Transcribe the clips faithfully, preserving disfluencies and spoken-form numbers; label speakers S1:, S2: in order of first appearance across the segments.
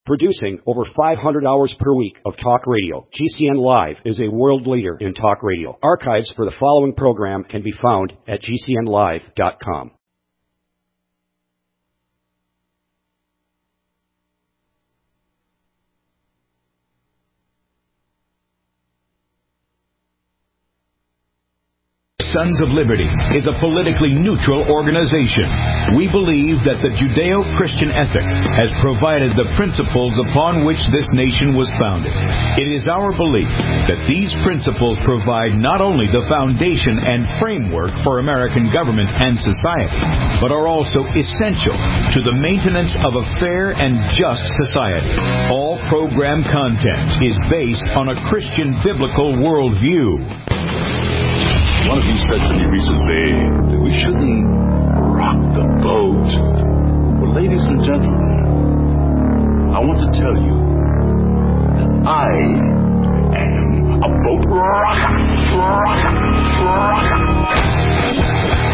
S1: Producing over five hundred hours per week of talk radio, G C N Live is a world leader in talk radio. Archives for the following program can be found at G C N live dot com.
S2: Sons of Liberty is a politically neutral organization. We believe that the Judeo-Christian ethic has provided the principles upon which this nation was founded. It is our belief that these principles provide not only the foundation and framework for American government and society, but are also essential to the maintenance of a fair and just society. All program content is based on a Christian biblical worldview.
S3: One of you said to me recently that we shouldn't rock the boat. Well, ladies and gentlemen, I want to tell you that I am a boat rocker, rocker, rocker.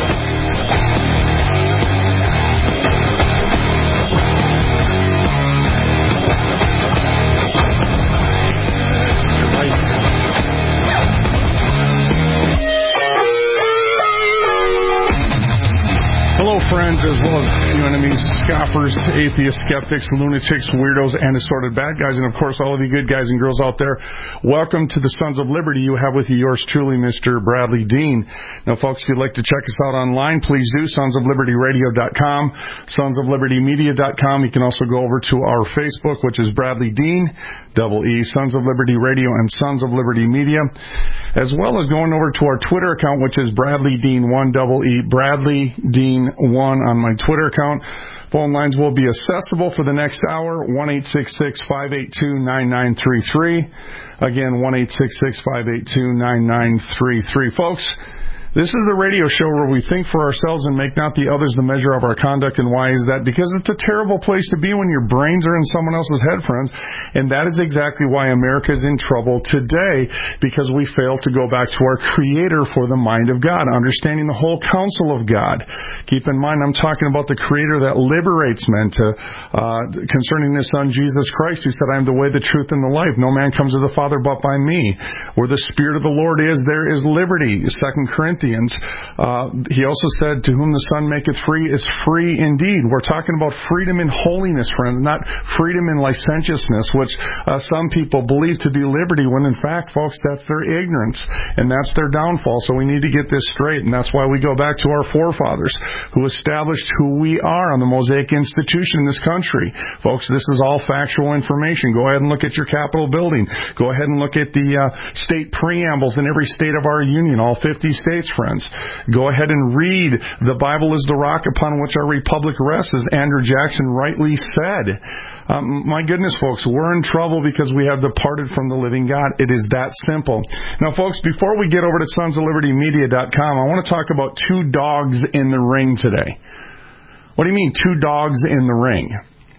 S4: Hello, friends, as well as you enemies, scoffers, atheists, skeptics, lunatics, weirdos, and assorted bad guys, and of course all of you good guys and girls out there. Welcome to the Sons of Liberty. You have with you yours truly, Mister Bradley Dean. Now, folks, if you'd like to check us out online, please do, sons of liberty radio dot com, sons of liberty media dot com. You can also go over to our Facebook, which is Bradley Dean, double E, Sons of Liberty Radio and Sons of Liberty Media, as well as going over to our Twitter account, which is Bradley Dean one, double E, Bradley Dean one on my Twitter account. Phone lines will be accessible for the next hour, one eight six six, five eight two, nine nine three three. Again, one eight six six, five eight two, nine nine three three. Folks, this is the radio show where we think for ourselves and make not the others the measure of our conduct. And why is that? Because it's a terrible place to be when your brains are in someone else's head, friends. And that is exactly why America is in trouble today, because we fail to go back to our Creator for the mind of God, understanding the whole counsel of God. Keep in mind, I'm talking about the Creator that liberates men to, uh, concerning His Son, Jesus Christ, who said, I am the way, the truth, and the life. No man comes to the Father but by me. Where the Spirit of the Lord is, there is liberty. Second Corinthians. Uh, he also said, to whom the Son maketh free is free indeed. We're talking about freedom in holiness, friends, not freedom in licentiousness, which uh, some people believe to be liberty, when in fact, folks, that's their ignorance, and that's their downfall. So we need to get this straight, and that's why we go back to our forefathers, who established who we are on the Mosaic institution in this country. Folks, this is all factual information. Go ahead and look at your Capitol building. Go ahead and look at the uh, state preambles in every state of our union, all fifty states, friends. Go ahead and read The Bible is the rock upon which our republic rests, as Andrew Jackson rightly said. Um, my goodness, folks, we're in trouble because we have departed from the living God. It is that simple. Now, folks, before we get over to sons of liberty media dot com, I want to talk about two dogs in the ring today. What do you mean, two dogs in the ring?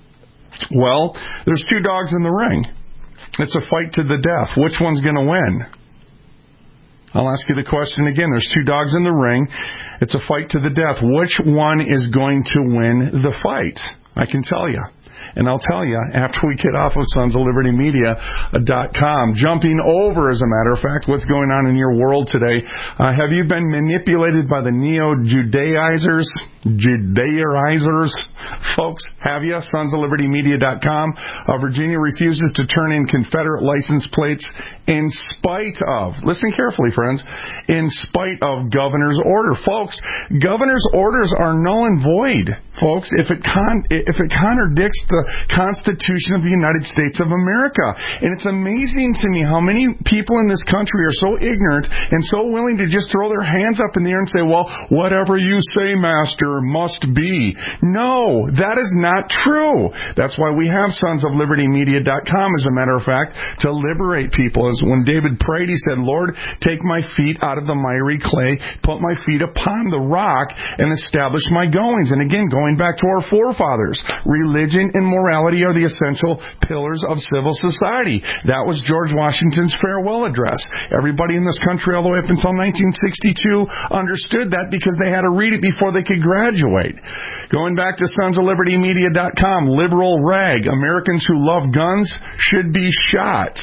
S4: Well, there's two dogs in the ring. It's a fight to the death. Which one's going to win? I'll ask you the question again. There's two dogs in the ring. It's a fight to the death. Which one is going to win the fight? I can tell you. And I'll tell you after we get off of sons of liberty media dot com. Jumping over, as a matter of fact, what's going on in your world today. Uh, have you been manipulated by the neo-Judaizers? Judaizers? Folks, have you? sons of liberty media dot com. Uh, Virginia refuses to turn in Confederate license plates in spite of, listen carefully, friends, in spite of governor's order. Folks, governor's orders are null and void, folks, if it con- if it contradicts the Constitution of the United States of America. And it's amazing to me how many people in this country are so ignorant and so willing to just throw their hands up in the air and say, well, whatever you say, Master, must be. No, that is not true. That's why we have sons of liberty media dot com, as a matter of fact, to liberate people. As when David prayed, he said, Lord, take my feet out of the miry clay, put my feet upon the rock, and establish my goings. And again, going back to our forefathers, religion and morality are the essential pillars of civil society. That was George Washington's farewell address. Everybody in this country all the way up until nineteen sixty-two understood that because they had to read it before they could grab graduate. Going back to sons of liberty media dot com, liberal rag, Americans who love guns should be shot.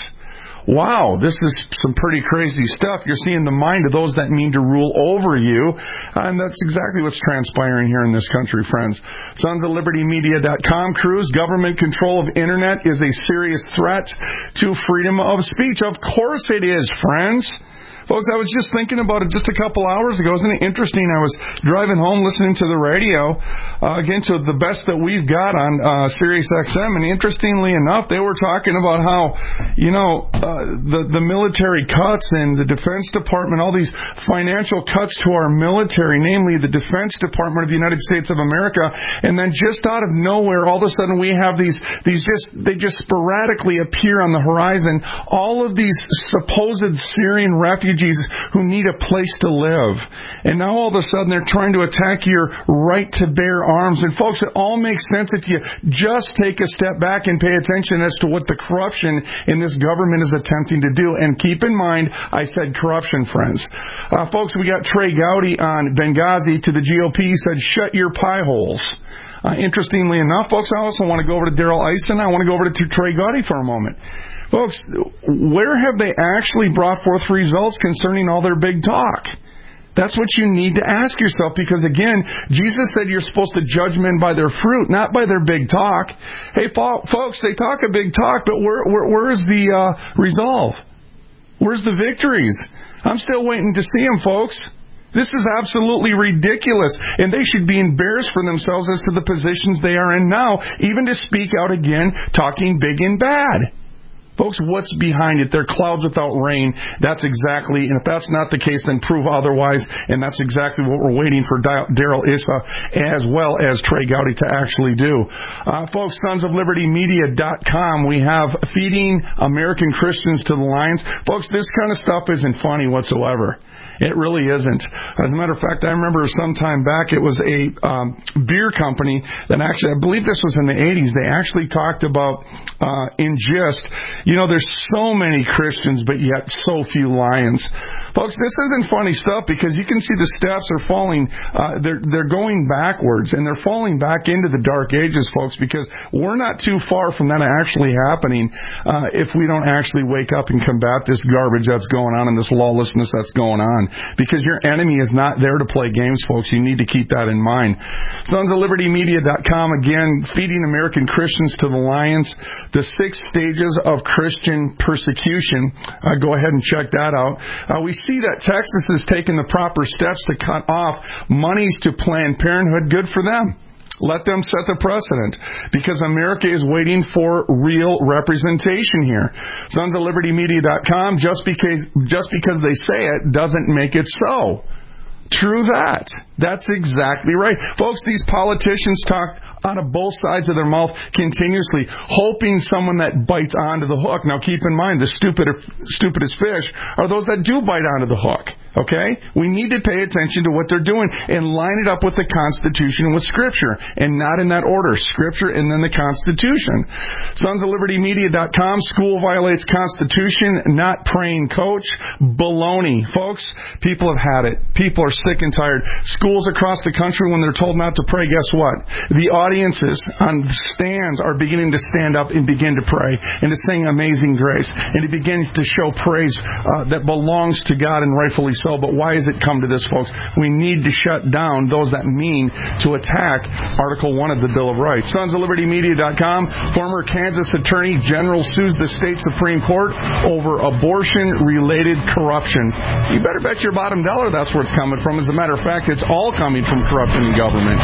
S4: Wow, this is some pretty crazy stuff. You're seeing the mind of those that mean to rule over you, and that's exactly what's transpiring here in this country, friends. sons of liberty media dot com, Cruz, government control of Internet is a serious threat to freedom of speech. Of course it is, friends. Folks, I was just thinking about it just a couple hours ago. Isn't it interesting? I was driving home listening to the radio, uh, again, to the best that we've got on uh, Sirius X M, and interestingly enough, they were talking about how, you know, uh, the, the military cuts and the Defense Department, all these financial cuts to our military, namely the Defense Department of the United States of America, and then just out of nowhere, all of a sudden we have these, these just, they just sporadically appear on the horizon, all of these supposed Syrian refugees who need a place to live. And now all of a sudden they're trying to attack your right to bear arms. And folks, it all makes sense if you just take a step back and pay attention as to what the corruption in this government is attempting to do. And keep in mind, I said corruption, friends. Uh, folks, we got Trey Gowdy on Benghazi to the G O P. He said, shut your pie holes. Uh, interestingly enough, folks, I also want to go over to Daryl Eisen. I want to go over to Trey Gowdy for a moment. Folks, where have they actually brought forth results concerning all their big talk? That's what you need to ask yourself, because, again, Jesus said you're supposed to judge men by their fruit, not by their big talk. Hey, folks, they talk a big talk, but where, where, where is the uh, resolve? Where's the victories? I'm still waiting to see them, folks. This is absolutely ridiculous, and they should be embarrassed for themselves as to the positions they are in now, even to speak out again, talking big and bad. Folks, what's behind it? They're clouds without rain. That's exactly, and if that's not the case, then prove otherwise, and that's exactly what we're waiting for Daryl Issa as well as Trey Gowdy to actually do. Uh, folks, sons of liberty media dot com, we have Feeding American Christians to the Lions. Folks, this kind of stuff isn't funny whatsoever. It really isn't. As a matter of fact, I remember some time back, it was a um, beer company that actually, I believe this was in the eighties, they actually talked about, uh, in gist, you know, there's so many Christians, but yet so few lions. Folks, this isn't funny stuff, because you can see the steps are falling, uh, they're, they're going backwards, and they're falling back into the dark ages, folks, because we're not too far from that actually happening, uh, if we don't actually wake up and combat this garbage that's going on and this lawlessness that's going on. Because your enemy is not there to play games, folks. You need to keep that in mind. sons of liberty media dot com, again, Feeding American Christians to the Lions, the six stages of Christian persecution. Uh, go ahead and check that out. Uh, we see that Texas has taken the proper steps to cut off monies to Planned Parenthood. Good for them. Let them set the precedent, because America is waiting for real representation here. sons of liberty media dot com, just because, just because they say it doesn't make it so. True that. That's exactly right. Folks, these politicians talk out of both sides of their mouth continuously, hoping someone that bites onto the hook. Now, keep in mind, the stupid, stupidest fish are those that do bite onto the hook. Okay? We need to pay attention to what they're doing and line it up with the Constitution and with Scripture, and not in that order. Scripture and then the Constitution. sons of liberty media dot com, school violates Constitution, not praying coach. Baloney. Folks, people have had it. People are sick and tired. Schools across the country, when they're told not to pray, guess what? The audiences on the stands are beginning to stand up and begin to pray and to sing Amazing Grace and to begin to show praise uh, that belongs to God, and rightfully so. So, but why has it come to this, folks? We need to shut down those that mean to attack Article one of the Bill of Rights. sons of liberty media dot com, former Kansas Attorney General sues the state Supreme Court over abortion-related corruption. You better bet your bottom dollar that's where it's coming from. As a matter of fact, it's all coming from corruption in government.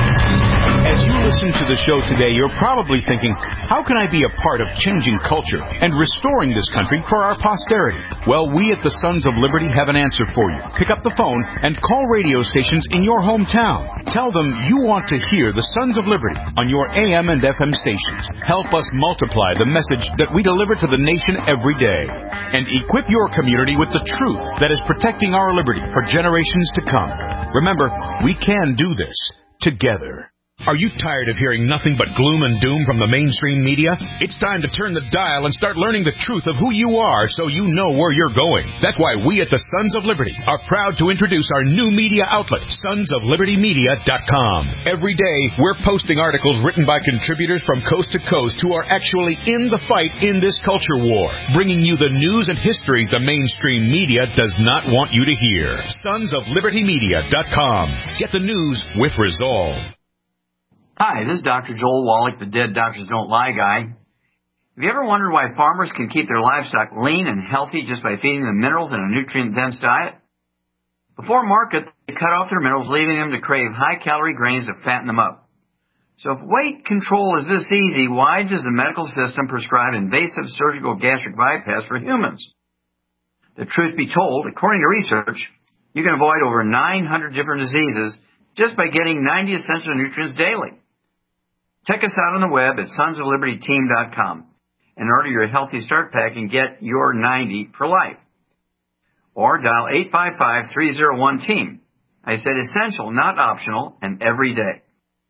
S2: As you listen to the show today, you're probably thinking, how can I be a part of changing culture and restoring this country for our posterity? Well, we at the Sons of Liberty have an answer for you. Pick up the phone and call radio stations in your hometown. Tell them you want to hear the Sons of Liberty on your A M and F M stations. Help us multiply the message that we deliver to the nation every day. And equip your community with the truth that is protecting our liberty for generations to come. Remember, we can do this together. Are you tired of hearing nothing but gloom and doom from the mainstream media? It's time to turn the dial and start learning the truth of who you are so you know where you're going. That's why we at the Sons of Liberty are proud to introduce our new media outlet, sons of liberty media dot com. Every day, we're posting articles written by contributors from coast to coast who are actually in the fight in this culture war, bringing you the news and history the mainstream media does not want you to hear. sons of liberty media dot com. Get the news with resolve.
S5: Hi, this is Doctor Joel Wallach, the Dead Doctors Don't Lie guy. Have you ever wondered why farmers can keep their livestock lean and healthy just by feeding them minerals in a nutrient-dense diet? Before market, they cut off their minerals, leaving them to crave high-calorie grains to fatten them up. So if weight control is this easy, why does the medical system prescribe invasive surgical gastric bypass for humans? The truth be told, according to research, you can avoid over nine hundred different diseases just by getting ninety essential nutrients daily. Check us out on the web at sons of liberty team dot com and order your Healthy Start Pack and get your ninety for life. Or dial eight five five, three oh one, team. I said essential, not optional, and every day.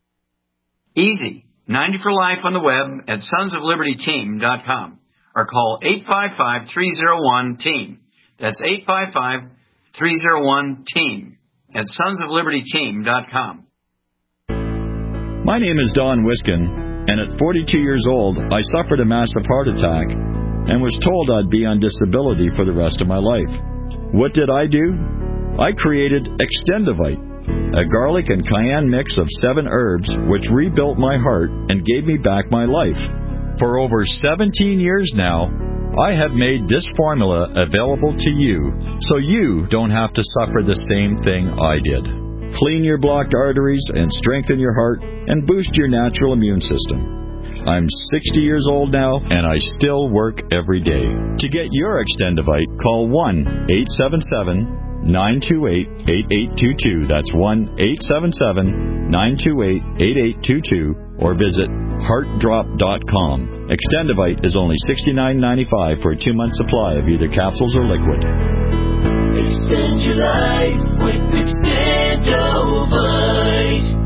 S5: Easy. ninety for life on the web at sons of liberty team dot com or call eight five five, three oh one, team. That's eight five five, three oh one, team at sons of liberty team dot com.
S6: My name is Don Wiskin, and at forty-two years old, I suffered a massive heart attack and was told I'd be on disability for the rest of my life. What did I do? I created Extendivite, a garlic and cayenne mix of seven herbs which rebuilt my heart and gave me back my life. For over seventeen years now, I have made this formula available to you so you don't have to suffer the same thing I did. Clean your blocked arteries and strengthen your heart and boost your natural immune system. I'm sixty years old now, and I still work every day. To get your Extendivite, call one eight seven seven, nine two eight, eight eight two two. That's one eight seven seven, nine two eight, eight eight two two, or visit heart drop dot com. Extendivite is only sixty-nine ninety-five for a two-month supply of either capsules or liquid.
S7: Extend your life with Extendivite.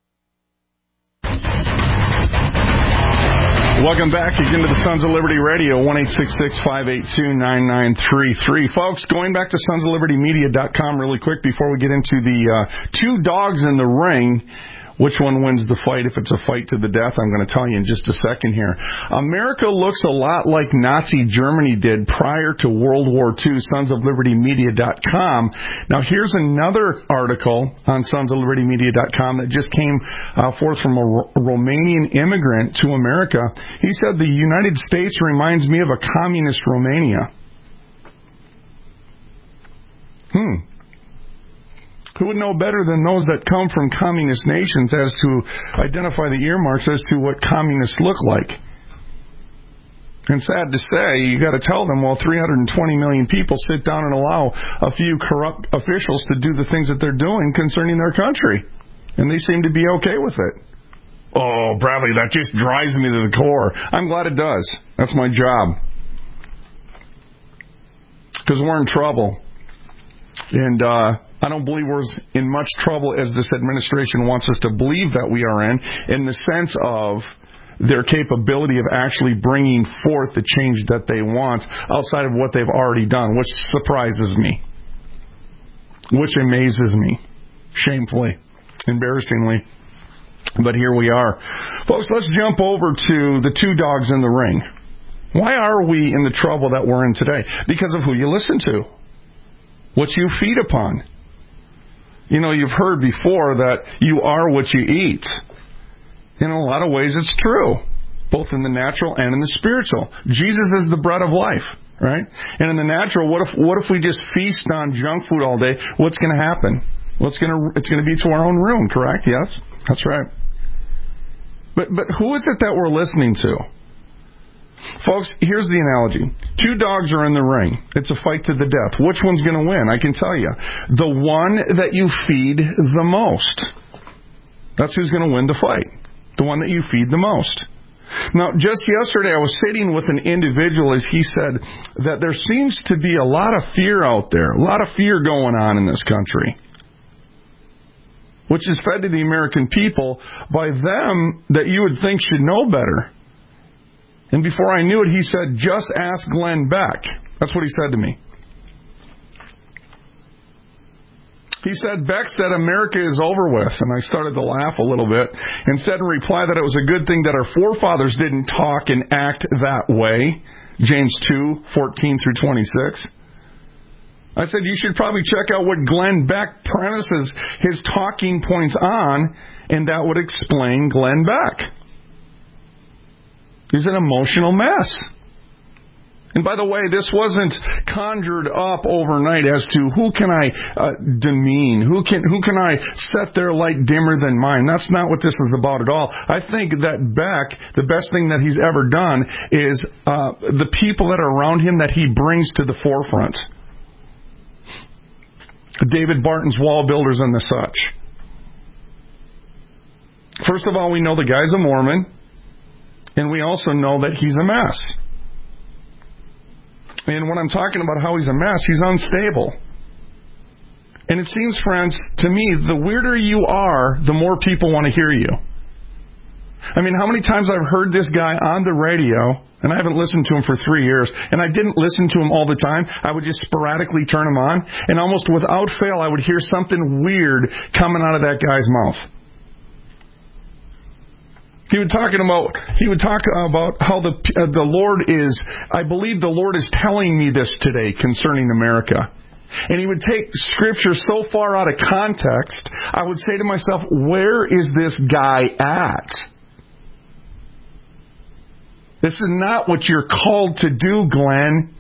S4: Welcome back again to the Sons of Liberty Radio, one eight six six, five eight two, nine nine three three. Folks, going back to sons of liberty media dot com really quick before we get into the uh, two dogs in the ring. Which one wins the fight? If it's a fight to the death, I'm going to tell you in just a second here. America looks a lot like Nazi Germany did prior to World War Two, sons of liberty media dot com. Now, here's another article on sons of liberty media dot com that just came uh, forth from a R- Romanian immigrant to America. He said, the United States reminds me of a communist Romania. Hmm. Who would know better than those that come from communist nations as to identify the earmarks as to what communists look like? And sad to say, you got to tell them, well, three hundred twenty million people sit down and allow a few corrupt officials to do the things that they're doing concerning their country. And they seem to be okay with it. Oh, Bradley, that just drives me to the core. I'm glad it does. That's my job. Because we're in trouble. And uh, I don't believe we're in much trouble as this administration wants us to believe that we are in, in the sense of their capability of actually bringing forth the change that they want outside of what they've already done, which surprises me, which amazes me, shamefully, embarrassingly. But here we are. Folks, let's jump over to the two dogs in the ring. Why are we in the trouble that we're in today? Because of who you listen to. What you feed upon. You know, you've heard before that you are what you eat. In a lot of ways, it's true, both in the natural and in the spiritual. Jesus is the bread of life, right? And in the natural, what if what if we just feast on junk food all day? What's going to happen? What's going to it's going to be to our own ruin, correct? Yes, that's right. But but who is it that we're listening to? Folks, here's the analogy. Two dogs are in the ring. It's a fight to the death. Which one's going to win? I can tell you. The one that you feed the most. That's who's going to win the fight. The one that you feed the most. Now, just yesterday I was sitting with an individual as he said that there seems to be a lot of fear out there. A lot of fear going on in this country. which is fed to the American people by them that you would think should know better. And before I knew it, he said, just ask Glenn Beck. That's what he said to me. He said, Beck said America is over with. And I started to laugh a little bit and said in reply that it was a good thing that our forefathers didn't talk and act that way. James two, fourteen through twenty-six. I said, you should probably check out what Glenn Beck premises his talking points on, and that would explain Glenn Beck. He's an emotional mess. And by the way, this wasn't conjured up overnight as to who can I uh, demean, who can who can I set their light dimmer than mine. That's not what this is about at all. I think that Beck, the best thing that he's ever done is uh, the people that are around him that he brings to the forefront. David Barton's Wall Builders and the such. First of all, we know the guy's a Mormon, and we also know that he's a mess. And when I'm talking about how he's a mess, he's unstable. And it seems, friends, to me, the weirder you are, the more people want to hear you. I mean, how many times I've heard this guy on the radio, and I haven't listened to him for three years, and I didn't listen to him all the time. I would just sporadically turn him on, and almost without fail, I would hear something weird coming out of that guy's mouth. He would talking about. He would talk about how the uh, the Lord is. I believe the Lord is telling me this today concerning America, and he would take Scripture so far out of context. I would say to myself, "Where is this guy at? This is not what you're called to do, Glenn."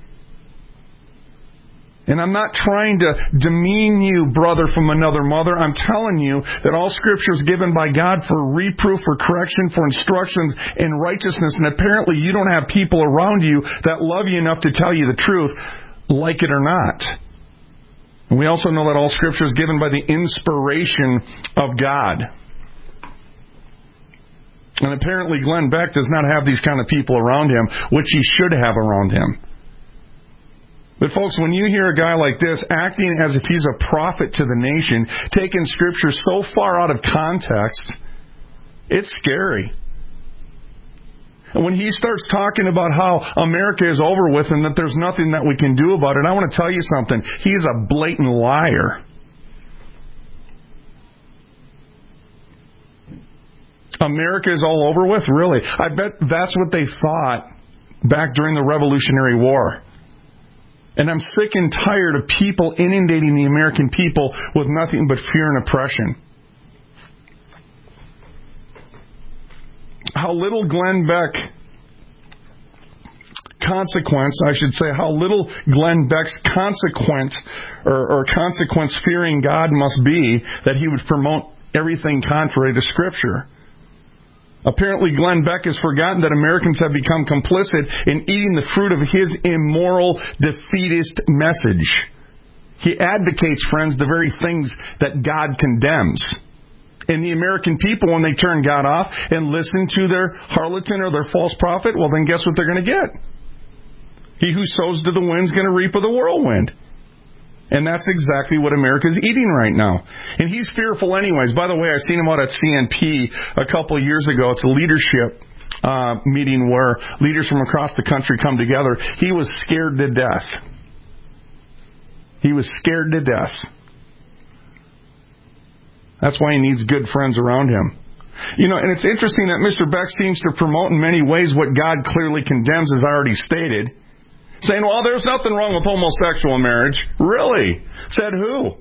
S4: And I'm not trying to demean you, brother from another mother. I'm telling you that all Scripture is given by God for reproof, for correction, for instructions in righteousness. And apparently you don't have people around you that love you enough to tell you the truth, like it or not. And we also know that all Scripture is given by the inspiration of God. And apparently Glenn Beck does not have these kind of people around him, which he should have around him. But folks, when you hear a guy like this acting as if he's a prophet to the nation, taking Scripture so far out of context, it's scary. And when he starts talking about how America is over with and that there's nothing that we can do about it, I want to tell you something. He's a blatant liar. America is all over with? Really? I bet that's what they thought back during the Revolutionary War. And I'm sick and tired of people inundating the American people with nothing but fear and oppression. How little Glenn Beck consequence, I should say, how little Glenn Beck's consequent or, or consequence-fearing God must be that he would promote everything contrary to Scripture. Apparently, Glenn Beck has forgotten that Americans have become complicit in eating the fruit of his immoral, defeatist message. He advocates, friends, the very things that God condemns. And the American people, when they turn God off and listen to their harlatan or their false prophet, well, then guess what they're going to get? He who sows to the wind is going to reap of the whirlwind. And that's exactly what America's eating right now. And he's fearful anyways. By the way, I seen him out at C N P a couple of years ago. It's a leadership uh, meeting where leaders from across the country come together. He was scared to death. He was scared to death. That's why he needs good friends around him. You know, and it's interesting that Mister Beck seems to promote in many ways what God clearly condemns, as I already stated. Saying, well, there's nothing wrong with homosexual marriage. Really? Said who?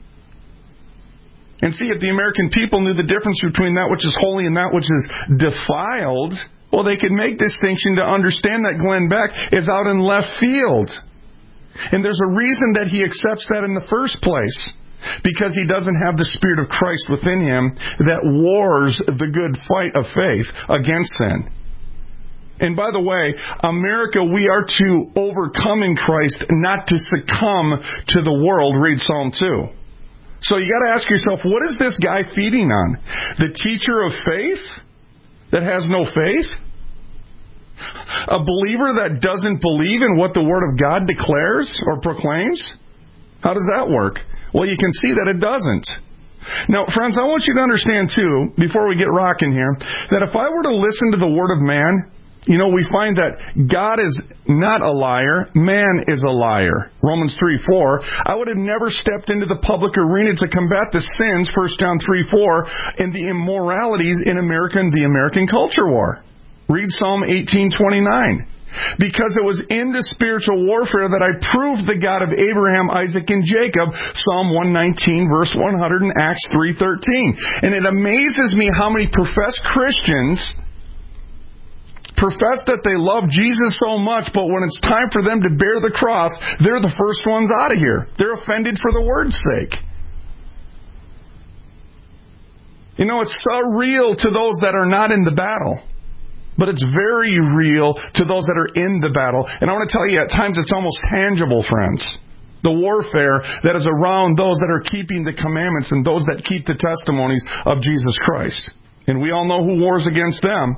S4: And see, if the American people knew the difference between that which is holy and that which is defiled, well, they could make distinction to understand that Glenn Beck is out in left field. And there's a reason that he accepts that in the first place. Because he doesn't have the Spirit of Christ within him that wars the good fight of faith against sin. And by the way, America, we are to overcome in Christ, not to succumb to the world. Read Psalm two. So you got to ask yourself, what is this guy feeding on? The teacher of faith that has no faith? A believer that doesn't believe in what the Word of God declares or proclaims? How does that work? Well, you can see that it doesn't. Now, friends, I want you to understand, too, before we get rocking here, that if I were to listen to the word of man, you know, we find that God is not a liar, man is a liar. Romans three four. I would have never stepped into the public arena to combat the sins, First John three four, and the immoralities in American, the American culture war. Read Psalm eighteen twenty-nine. Because it was in the spiritual warfare that I proved the God of Abraham, Isaac, and Jacob, Psalm one nineteen, verse one hundred, and Acts three thirteen. And it amazes me how many professed Christians profess that they love Jesus so much, but when it's time for them to bear the cross, they're the first ones out of here. They're offended for the word's sake. You know, it's so real to those that are not in the battle. But it's very real to those that are in the battle. And I want to tell you, at times it's almost tangible, friends. The warfare that is around those that are keeping the commandments and those that keep the testimonies of Jesus Christ. And we all know who wars against them.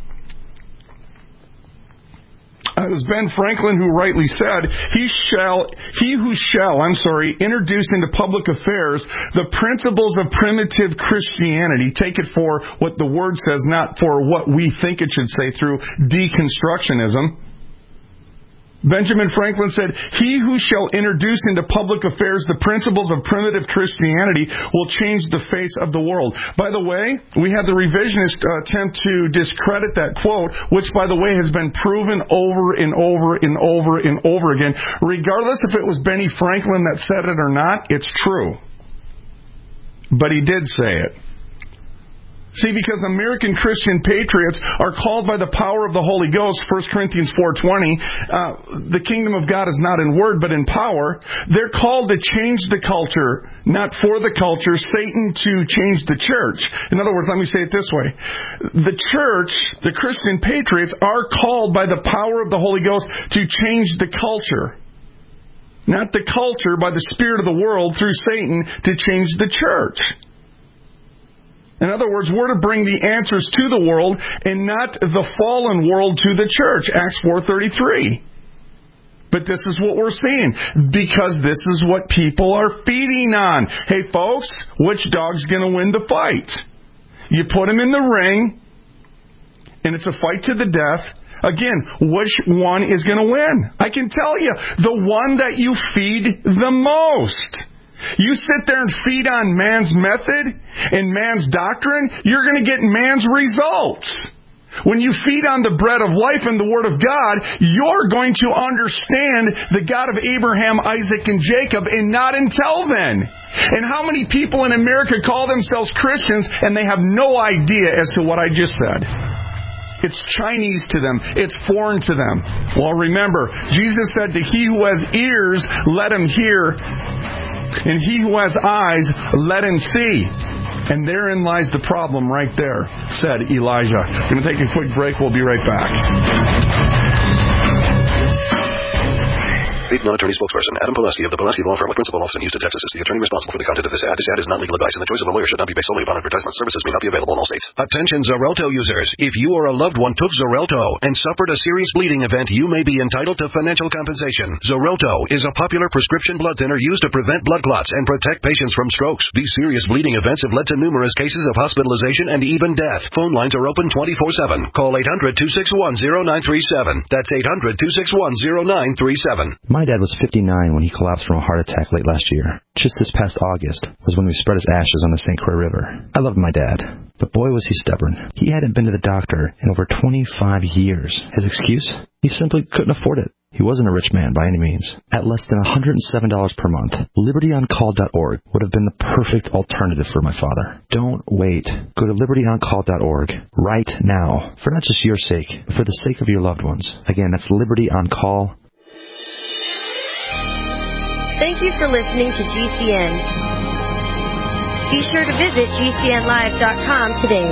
S4: It was Ben Franklin who rightly said, he shall, he who shall, I'm sorry, introduce into public affairs the principles of primitive Christianity, take it for what the Word says, not for what we think it should say through deconstructionism. Benjamin Franklin said, he who shall introduce into public affairs the principles of primitive Christianity will change the face of the world. By the way, we had the revisionist uh, attempt to discredit that quote, which, by the way, has been proven over and over and over and over again. Regardless if it was Benny Franklin that said it or not, it's true. But he did say it. See, because American Christian patriots are called by the power of the Holy Ghost, First Corinthians four twenty, uh, the kingdom of God is not in word but in power. They're called to change the culture, not for the culture, Satan to change the church. In other words, let me say it this way. The church, the Christian patriots, are called by the power of the Holy Ghost to change the culture. Not the culture by the spirit of the world through Satan to change the church. In other words, we're to bring the answers to the world and not the fallen world to the church. Acts four thirty-three. But this is what we're seeing because this is what people are feeding on. Hey, folks, which dog's going to win the fight? You put him in the ring, and it's a fight to the death. Again, which one is going to win? I can tell you, the one that you feed the most. You sit there and feed on man's method and man's doctrine, you're going to get man's results. When you feed on the bread of life and the Word of God, you're going to understand the God of Abraham, Isaac, and Jacob, and not until then. And how many people in America call themselves Christians and they have no idea as to what I just said? It's Chinese to them. It's foreign to them. Well, remember, Jesus said to he who has ears, let him hear. And he who has eyes, let him see. And therein lies the problem right there, said Elijah. We're going to take a quick break. We'll be right back.
S8: Non-attorney spokesperson Adam Pulaski of the Pulaski Law Firm with principal office in Houston, Texas is the attorney responsible for the content of this ad. This ad is not legal advice, and the choice of a lawyer should not be based solely upon advertisement. Services may not be available in all states. Attention Xarelto users. If you or a loved one took Xarelto and suffered a serious bleeding event, you may be entitled to financial compensation. Xarelto is a popular prescription blood thinner used to prevent blood clots and protect patients from strokes. These serious bleeding events have led to numerous cases of hospitalization and even death. Phone lines are open twenty-four seven. Call eight hundred, two six one, zero nine three seven. That's eight hundred, two six one, zero nine three seven.
S9: My dad was fifty-nine when he collapsed from a heart attack late last year. Just this past August was when we spread his ashes on the Saint Croix River. I loved my dad, but boy was he stubborn. He hadn't been to the doctor in over twenty-five years. His excuse? He simply couldn't afford it. He wasn't a rich man by any means. At less than one hundred seven dollars per month, liberty on call dot org would have been the perfect alternative for my father. Don't wait. Go to liberty on call dot org right now, for not just your sake, but for the sake of your loved ones. Again, that's liberty on call.
S10: Thank you for listening to G C N. Be sure to visit G C N live dot com today.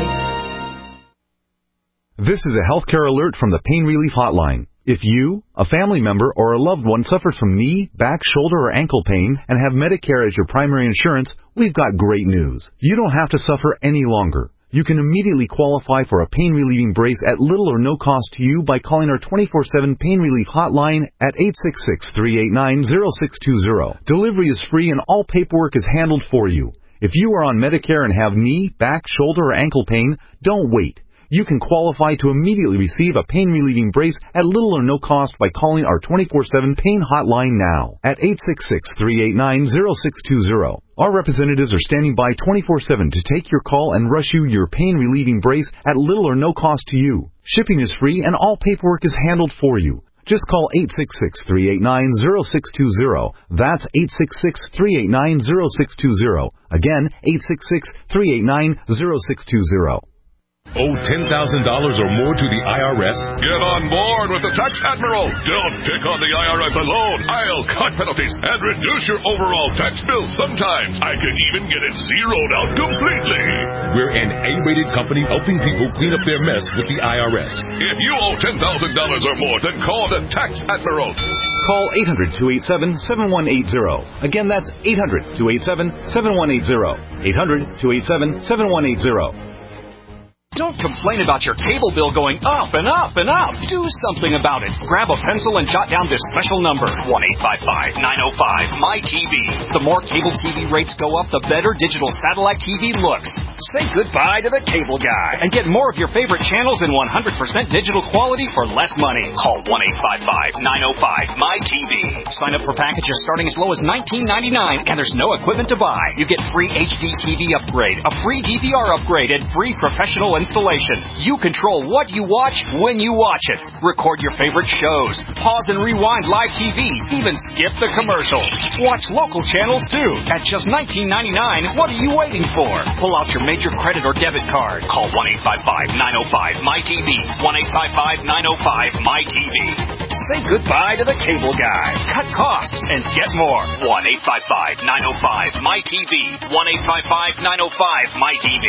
S11: This is a healthcare alert from the Pain Relief Hotline. If you, a family member, or a loved one suffers from knee, back, shoulder, or ankle pain and have Medicare as your primary insurance, we've got great news. You don't have to suffer any longer. You can immediately qualify for a pain-relieving brace at little or no cost to you by calling our twenty-four seven Pain Relief Hotline at eight six six, three eight nine, zero six two zero. Delivery is free and all paperwork is handled for you. If you are on Medicare and have knee, back, shoulder, or ankle pain, don't wait. You can qualify to immediately receive a pain-relieving brace at little or no cost by calling our twenty-four seven pain hotline now at eight six six, three eight nine, zero six two zero. Our representatives are standing by twenty-four seven to take your call and rush you your pain-relieving brace at little or no cost to you. Shipping is free and all paperwork is handled for you. Just call eight six six, three eight nine, zero six two zero. That's eight six six, three eight nine, zero six two zero. Again, eight six six, three eight nine, zero six two zero.
S12: Owe ten thousand dollars or more to the I R S?
S13: Get on board with the Tax Admiral. Don't pick on the I R S alone. I'll cut penalties and reduce your overall tax bill. Sometimes I can even get it zeroed out completely.
S12: We're an A-rated company helping people clean up their mess with the I R S.
S13: If you owe ten thousand dollars or more, then call the Tax Admiral.
S11: Call eight hundred, two eight seven, seven one eight zero. Again, that's eight hundred, two eight seven, seven one eight zero. eight hundred, two eight seven, seven one eight zero.
S14: Don't complain about your cable bill going up and up and up. Do something about it. Grab a pencil and jot down this special number, one eight five five, nine oh five, M Y T V. The more cable T V rates go up, the better digital satellite T V looks. Say goodbye to the cable guy and get more of your favorite channels in one hundred percent digital quality for less money. Call one eight five five, nine oh five, M Y T V. Sign up for packages starting as low as nineteen ninety-nine, and there's no equipment to buy. You get free H D T V upgrade, a free D V R upgrade, and free professional installation. You control what you watch when you watch it. Record your favorite shows. Pause and rewind live T V. Even skip the commercials. Watch local channels too. At just nineteen ninety-nine, what are you waiting for? Pull out your major credit or debit card. Call one eight five five, nine oh five, M Y T V. one eight five five, nine oh five, M Y T V. Say goodbye to the cable guy. Cut costs and get more. one eight five five, nine oh five, M Y T V. one eight five five, nine oh five, M Y T V.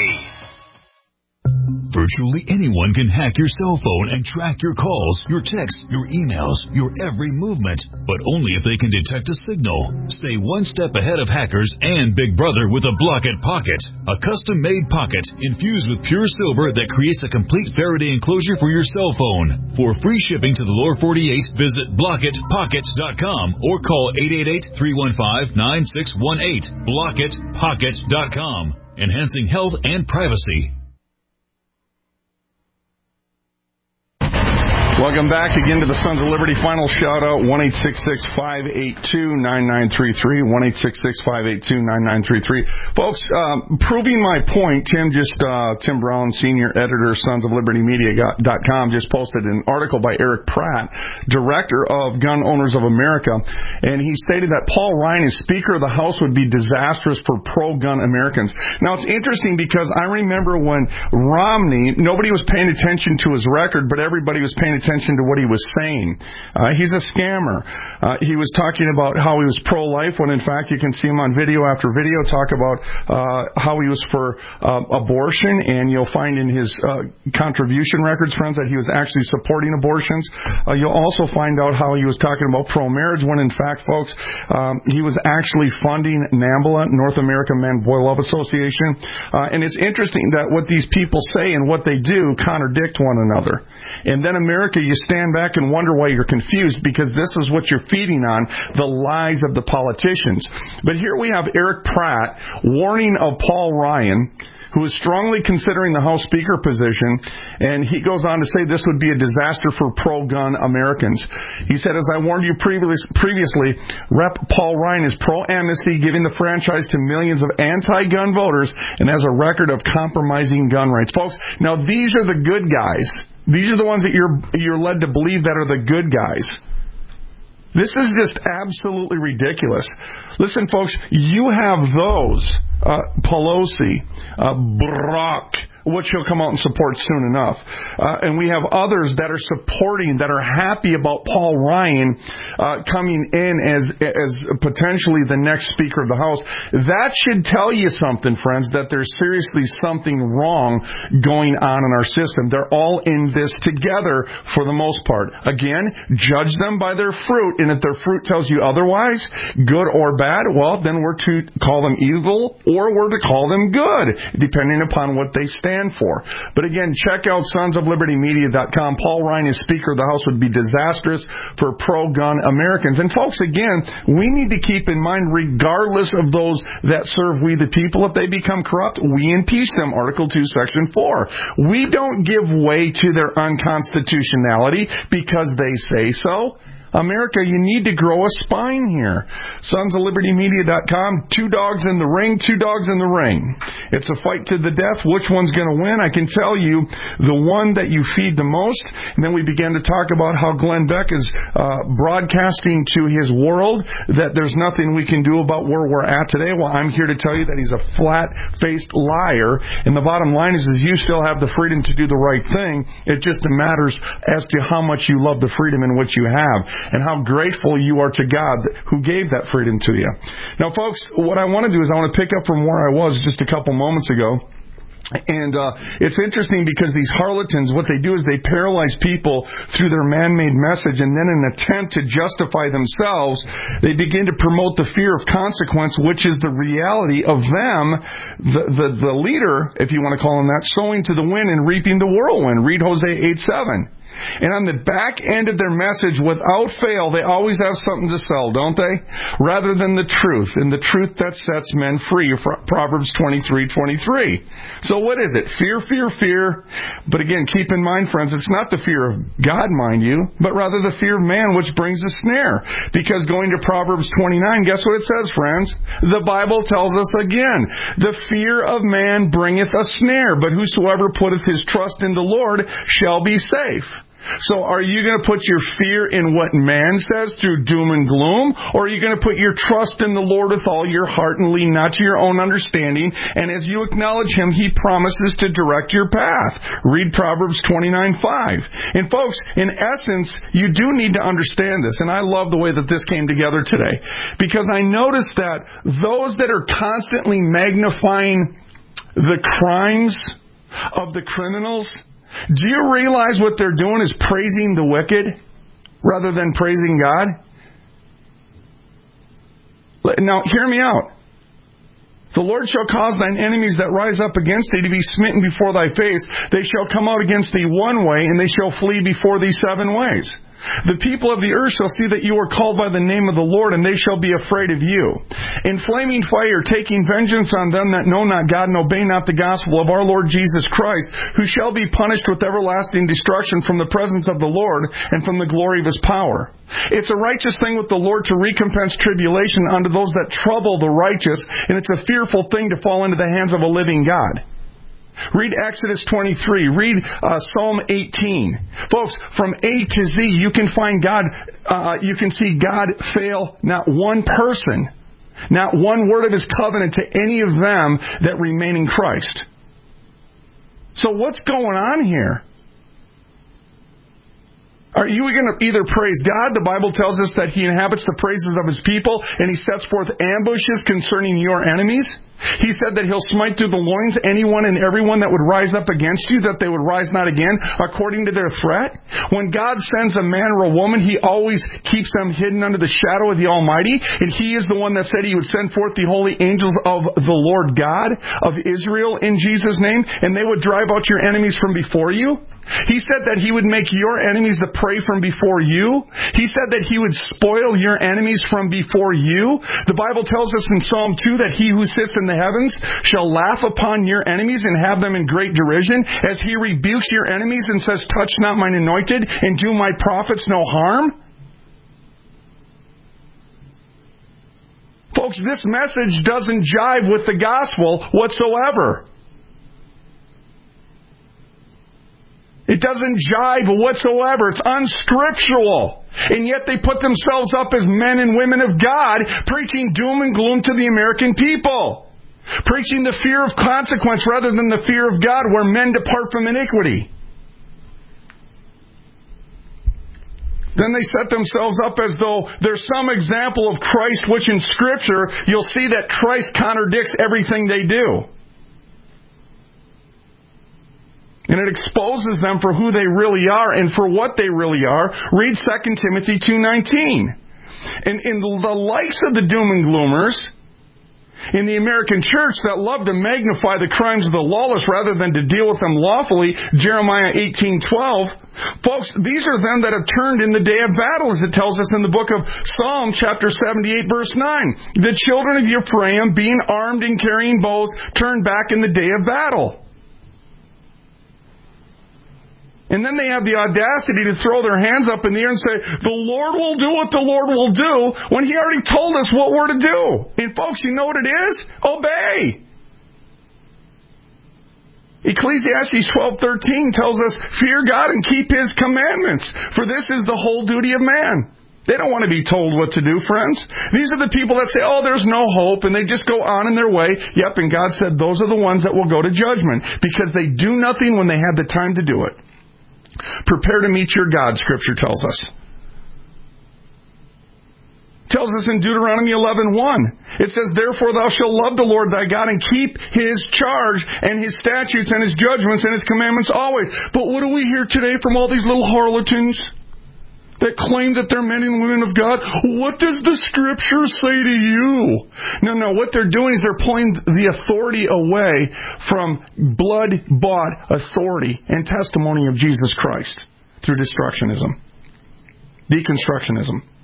S2: Virtually anyone can hack your cell phone and track your calls, your texts, your emails, your every movement, but only if they can detect a signal. Stay one step ahead of hackers and Big Brother with a Blockit Pocket, a custom-made pocket infused with pure silver that creates a complete Faraday enclosure for your cell phone. For free shipping to the lower forty-eight, visit blockit pocket dot com or call eight eight eight, three one five, nine six one eight. blockit pocket dot com, enhancing health and privacy.
S4: Welcome back again to the Sons of Liberty. Final shout out, one eight six six, five eight two, nine nine three three, one eight six six, five eight two, nine nine three three. Folks, uh, proving my point, Tim just, uh, Tim Brown, senior editor, sons of liberty media dot com, just posted an article by Eric Pratt, director of Gun Owners of America, and he stated that Paul Ryan as Speaker of the House would be disastrous for pro-gun Americans. Now, it's interesting because I remember when Romney, nobody was paying attention to his record, but everybody was paying attention to what he was saying. Uh, he's a scammer. Uh, he was talking about how he was pro-life when, in fact, you can see him on video after video talk about uh, how he was for uh, abortion, and you'll find in his uh, contribution records, friends, that he was actually supporting abortions. Uh, you'll also find out how he was talking about pro-marriage when, in fact, folks, um, he was actually funding NAMBLA, North American Man-Boy Love Association. Uh, and it's interesting that what these people say and what they do contradict one another. And then America, you stand back and wonder why you're confused, because this is what you're feeding on, the lies of the politicians. But here we have Eric Pratt warning of Paul Ryan, who is strongly considering the House Speaker position, and he goes on to say this would be a disaster for pro-gun Americans. He said, as I warned you previous, previously, Representative Paul Ryan is pro-amnesty, giving the franchise to millions of anti-gun voters, and has a record of compromising gun rights. Folks, now these are the good guys. These are the ones that you're you're led to believe that are the good guys. This is just absolutely ridiculous. Listen, folks, you have those, uh, Pelosi, uh, Brock, which he'll come out and support soon enough. Uh, and we have others that are supporting, that are happy about Paul Ryan uh, coming in as as potentially the next Speaker of the House. That should tell you something, friends, that there's seriously something wrong going on in our system. They're all in this together for the most part. Again, judge them by their fruit, and if their fruit tells you otherwise, good or bad, well, then we're to call them evil or we're to call them good, depending upon what they stand stand for. But again, check out sons of liberty media dot com. Paul Ryan, as Speaker of the House, would be disastrous for pro-gun Americans. And folks, again, we need to keep in mind, regardless of those that serve we the people, if they become corrupt, we impeach them. Article two, Section four. We don't give way to their unconstitutionality because they say so. America, you need to grow a spine here. sons of liberty media dot com, two dogs in the ring, two dogs in the ring. It's a fight to the death. Which one's going to win? I can tell you, the one that you feed the most. And then we began to talk about how Glenn Beck is uh, broadcasting to his world that there's nothing we can do about where we're at today. Well, I'm here to tell you that he's a flat-faced liar. And the bottom line is, is you still have the freedom to do the right thing. It just matters as to how much you love the freedom in which you have, and how grateful you are to God who gave that freedom to you. Now, folks, what I want to do is I want to pick up from where I was just a couple moments ago. And uh, it's interesting because these harlatans, what they do is they paralyze people through their man-made message, and then in an attempt to justify themselves, they begin to promote the fear of consequence, which is the reality of them, the, the, the leader, if you want to call him that, sowing to the wind and reaping the whirlwind. Read Hosea eight seven. And on the back end of their message, without fail, they always have something to sell, don't they? Rather than the truth. And the truth that sets men free. Proverbs twenty-three twenty-three. So what is it? Fear, fear, fear. But again, keep in mind, friends, it's not the fear of God, mind you, but rather the fear of man, which brings a snare. Because going to Proverbs twenty-nine, guess what it says, friends? The Bible tells us again, the fear of man bringeth a snare, but whosoever putteth his trust in the Lord shall be safe. So are you going to put your fear in what man says through doom and gloom? Or are you going to put your trust in the Lord with all your heart and lean not to your own understanding? And as you acknowledge Him, He promises to direct your path. Read Proverbs twenty-nine five. And folks, in essence, you do need to understand this. And I love the way that this came together today. Because I noticed that those that are constantly magnifying the crimes of the criminals, do you realize what they're doing is praising the wicked rather than praising God? Now, hear me out. The Lord shall cause thine enemies that rise up against thee to be smitten before thy face. They shall come out against thee one way, and they shall flee before thee seven ways. The people of the earth shall see that you are called by the name of the Lord, and they shall be afraid of you. In flaming fire, taking vengeance on them that know not God and obey not the gospel of our Lord Jesus Christ, who shall be punished with everlasting destruction from the presence of the Lord and from the glory of His power. It's a righteous thing with the Lord to recompense tribulation unto those that trouble the righteous, and it's a fearful thing to fall into the hands of a living God. Read Exodus twenty-three. Read uh, Psalm eighteen. Folks, from A to Z, you can find God, uh, you can see God fail not one person, not one word of His covenant to any of them that remain in Christ. So what's going on here? Are you going to either praise God? The Bible tells us that He inhabits the praises of His people, and He sets forth ambushes concerning your enemies. He said that He'll smite through the loins anyone and everyone that would rise up against you, that they would rise not again, according to their threat. When God sends a man or a woman, He always keeps them hidden under the shadow of the Almighty, and He is the one that said He would send forth the holy angels of the Lord God of Israel in Jesus' name, and they would drive out your enemies from before you. He said that He would make your enemies the prey from before you. He said that He would spoil your enemies from before you. The Bible tells us in Psalm two that He who sits in the heavens shall laugh upon your enemies and have them in great derision, as He rebukes your enemies and says, touch not mine anointed and do my prophets no harm. Folks, this message doesn't jive with the gospel whatsoever. It doesn't jive whatsoever. It's unscriptural. And yet they put themselves up as men and women of God, preaching doom and gloom to the American people. Preaching the fear of consequence rather than the fear of God, where men depart from iniquity. Then they set themselves up as though there's some example of Christ, which in Scripture, you'll see that Christ contradicts everything they do. And it exposes them for who they really are and for what they really are. Read Second Timothy two nineteen. And in the likes of the doom and gloomers, in the American church that love to magnify the crimes of the lawless rather than to deal with them lawfully, Jeremiah eighteen twelve. Folks, these are them that have turned in the day of battle, as it tells us in the book of Psalm chapter seventy-eight, verse nine. The children of Ephraim, being armed and carrying bows, turned back in the day of battle. And then they have the audacity to throw their hands up in the air and say, the Lord will do what the Lord will do, when He already told us what we're to do. And folks, you know what it is? Obey. Ecclesiastes twelve thirteen tells us, fear God and keep His commandments, for this is the whole duty of man. They don't want to be told what to do, friends. These are the people that say, oh, there's no hope, and they just go on in their way. Yep, and God said those are the ones that will go to judgment, because they do nothing when they have the time to do it. Prepare to meet your God, Scripture tells us. Tells us in Deuteronomy eleven one. It says, therefore thou shalt love the Lord thy God and keep His charge and His statutes and His judgments and His commandments always. But what do we hear today from all these little harlotans that claim that they're men and women of God? What does the Scripture say to you? No, no, what they're doing is they're pulling the authority away from blood-bought authority and testimony of Jesus Christ through destructionism, deconstructionism.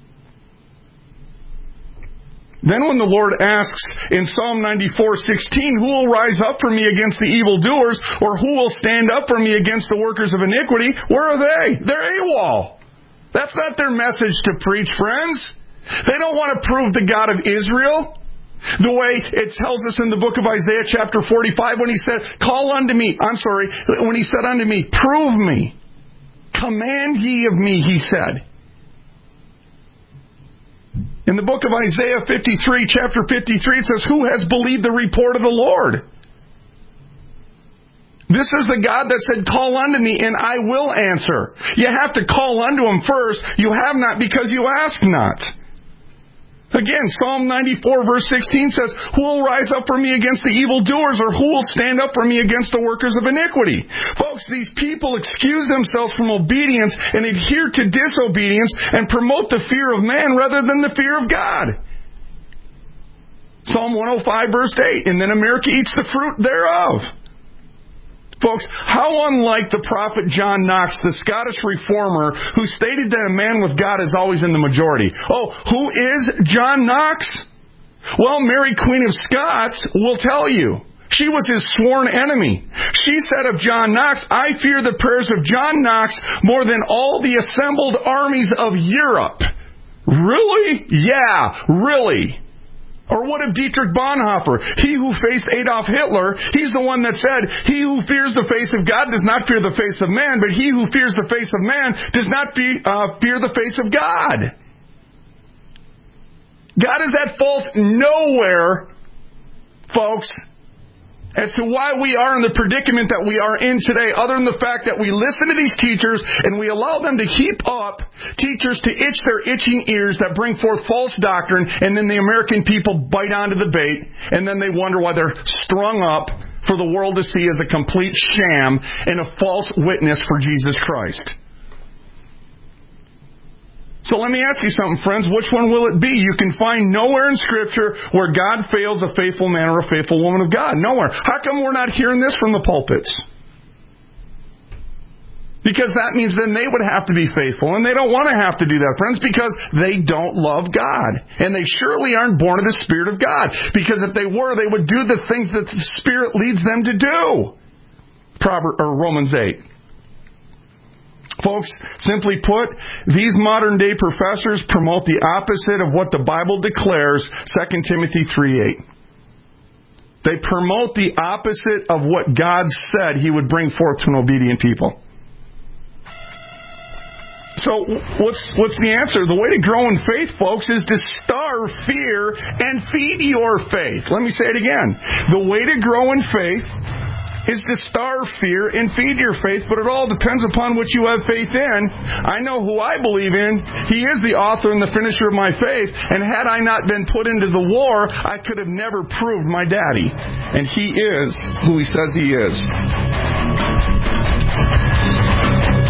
S4: Then when the Lord asks in Psalm ninety-four sixteen, who will rise up for me against the evildoers, or who will stand up for me against the workers of iniquity, where are they? They're AWOL. That's not their message to preach, friends. They don't want to prove the God of Israel. The way it tells us in the book of Isaiah chapter forty-five when He said, call unto me, I'm sorry, when He said unto me, prove me, command ye of me, He said. In the book of Isaiah fifty-three, chapter fifty-three, it says, who has believed the report of the Lord? This is the God that said, call unto me and I will answer. You have to call unto Him first. You have not because you ask not. Again, Psalm ninety-four verse sixteen says, who will rise up for me against the evildoers, or who will stand up for me against the workers of iniquity? Folks, these people excuse themselves from obedience and adhere to disobedience and promote the fear of man rather than the fear of God. Psalm one oh five verse eight, and then America eats the fruit thereof. Folks, how unlike the prophet John Knox, the Scottish reformer, who stated that a man with God is always in the majority. Oh, who is John Knox? Well, Mary Queen of Scots will tell you. She was his sworn enemy. She said of John Knox, I fear the prayers of John Knox more than all the assembled armies of Europe. Really? Yeah, really. Or what of Dietrich Bonhoeffer? He who faced Adolf Hitler, he's the one that said, he who fears the face of God does not fear the face of man, but he who fears the face of man does not fe- uh, fear the face of God. God is at fault nowhere, folks, as to why we are in the predicament that we are in today, other than the fact that we listen to these teachers and we allow them to heap up teachers to itch their itching ears that bring forth false doctrine, and then the American people bite onto the bait, and then they wonder why they're strung up for the world to see as a complete sham and a false witness for Jesus Christ. So let me ask you something, friends. Which one will it be? You can find nowhere in Scripture where God fails a faithful man or a faithful woman of God. Nowhere. How come we're not hearing this from the pulpits? Because that means then they would have to be faithful. And they don't want to have to do that, friends, because they don't love God. And they surely aren't born of the Spirit of God. Because if they were, they would do the things that the Spirit leads them to do. Proverbs or Romans eight. Folks, simply put, these modern-day professors promote the opposite of what the Bible declares, Second Timothy three eight. They promote the opposite of what God said He would bring forth to an obedient people. So, what's what's the answer? The way to grow in faith, folks, is to starve fear and feed your faith. Let me say it again. The way to grow in faith is to starve fear and feed your faith, but it all depends upon what you have faith in. I know who I believe in. He is the author and the finisher of my faith, and had I not been put into the war, I could have never proved my daddy. And He is who He says He is.
S2: At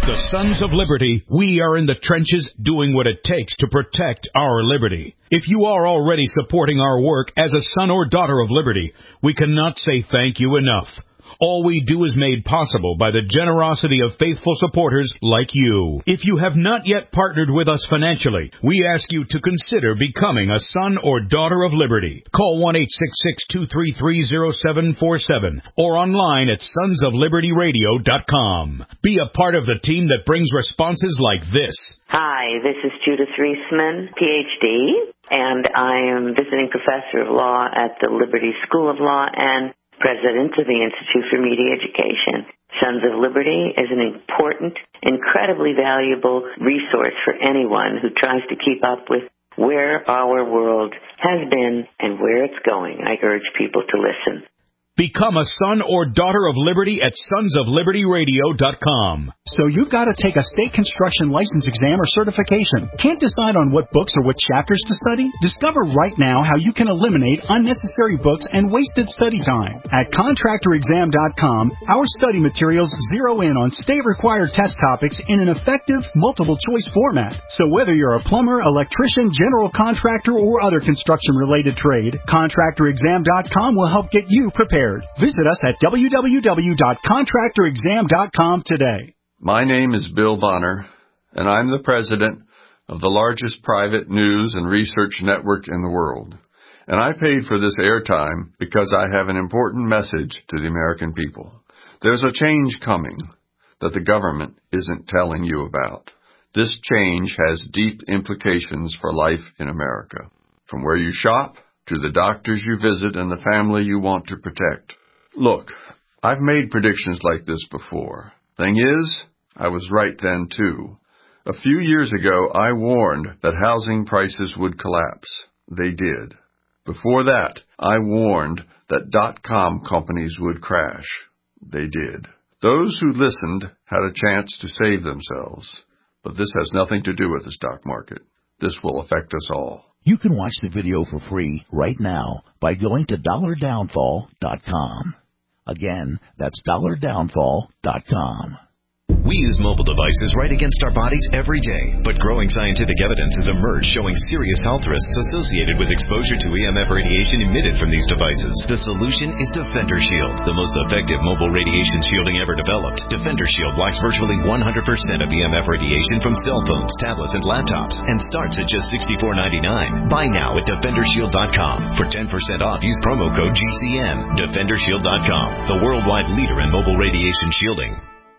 S2: the Sons of Liberty, we are in the trenches doing what it takes to protect our liberty. If you are already supporting our work as a son or daughter of liberty, we cannot say thank you enough. All we do is made possible by the generosity of faithful supporters like you. If you have not yet partnered with us financially, we ask you to consider becoming a son or daughter of liberty. Call one eight six six, two three three, zero seven four seven or online at sons of liberty radio dot com. Be a part of the team that brings responses like this.
S15: Hi, this is Judith Reisman, P H D, and I am visiting professor of law at the Liberty School of Law and president of the Institute for Media Education. Sons of Liberty is an important, incredibly valuable resource for anyone who tries to keep up with where our world has been and where it's going. I urge people to listen.
S2: Become a son or daughter of liberty at sons of liberty radio dot com.
S16: So you've got to take a state construction license exam or certification. Can't decide on what books or what chapters to study? Discover right now how you can eliminate unnecessary books and wasted study time. At contractor exam dot com, our study materials zero in on state-required test topics in an effective, multiple-choice format. So whether you're a plumber, electrician, general contractor, or other construction-related trade, contractor exam dot com will help get you prepared. Visit us at w w w dot contractor exam dot com today.
S17: My name is Bill Bonner, and I'm the president of the largest private news and research network in the world. And I paid for this airtime because I have an important message to the American people. There's a change coming that the government isn't telling you about. This change has deep implications for life in America, from where you shop to the doctors you visit and the family you want to protect. Look, I've made predictions like this before. Thing is, I was right then too. A few years ago, I warned that housing prices would collapse. They did. Before that, I warned that dot-com companies would crash. They did. Those who listened had a chance to save themselves. But this has nothing to do with the stock market. This will affect us all.
S18: You can watch the video for free right now by going to dollar downfall dot com. Again, that's dollar downfall dot com.
S19: We use mobile devices right against our bodies every day, but growing scientific evidence has emerged showing serious health risks associated with exposure to E M F radiation emitted from these devices. The solution is Defender Shield, the most effective mobile radiation shielding ever developed. Defender Shield blocks virtually one hundred percent of E M F radiation from cell phones, tablets, and laptops, and starts at just sixty-four ninety-nine. Buy now at defender shield dot com. For ten percent off, use promo code G C N. defender shield dot com, the worldwide leader in mobile radiation shielding.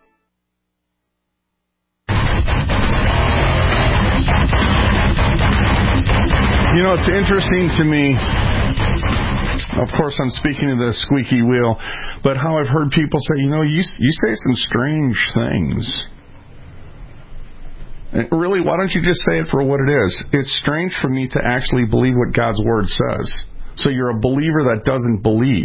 S4: You know, it's interesting to me, of course I'm speaking of the squeaky wheel, but how I've heard people say, you know, you you say some strange things. And really, why don't you just say it for what it is? It's strange for me to actually believe what God's Word says. So you're a believer that doesn't believe.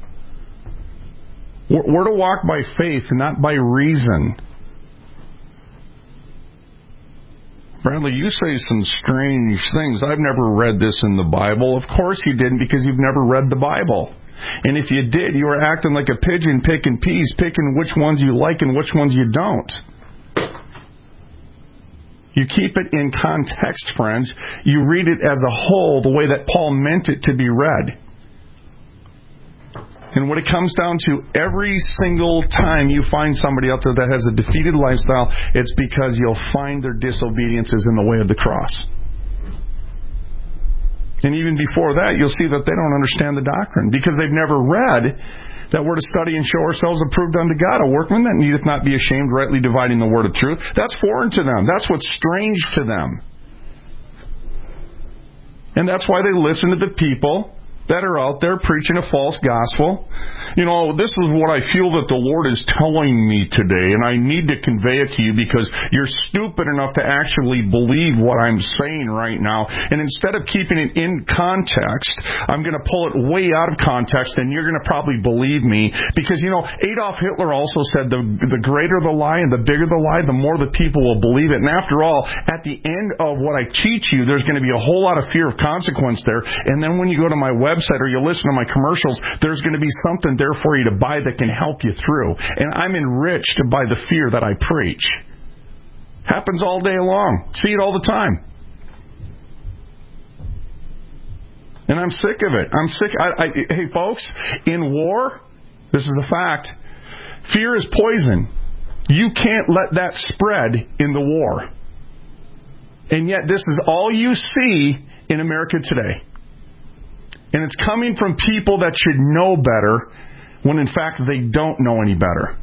S4: We're, we're to walk by faith, not by reason. Bradley, you say some strange things. I've never read this in the Bible. Of course you didn't, because you've never read the Bible. And if you did, you were acting like a pigeon picking peas, picking which ones you like and which ones you don't. You keep it in context, friends. You read it as a whole, the way that Paul meant it to be read. And when it comes down to every single time you find somebody out there that has a defeated lifestyle, it's because you'll find their disobedience is in the way of the cross. And even before that, you'll see that they don't understand the doctrine because they've never read that we're to study and show ourselves approved unto God, a workman that needeth not be ashamed, rightly dividing the word of truth. That's foreign to them. That's what's strange to them. And that's why they listen to the people that are out there preaching a false gospel. You know, this is what I feel that the Lord is telling me today, and I need to convey it to you because you're stupid enough to actually believe what I'm saying right now. And instead of keeping it in context, I'm going to pull it way out of context, and you're going to probably believe me. Because, you know, Adolf Hitler also said the, the greater the lie and the bigger the lie, the more the people will believe it. And after all, at the end of what I teach you, there's going to be a whole lot of fear of consequence there. And then when you go to my website or you listen to my commercials, there's going to be something there for you to buy that can help you through. And I'm enriched by the fear that I preach. Happens all day long. See it all the time. And I'm sick of it. I'm sick. I, I, hey, folks, in war, this is a fact, fear is poison. You can't let that spread in the war. And yet this is all you see in America today. And it's coming from people that should know better when in fact they don't know any better.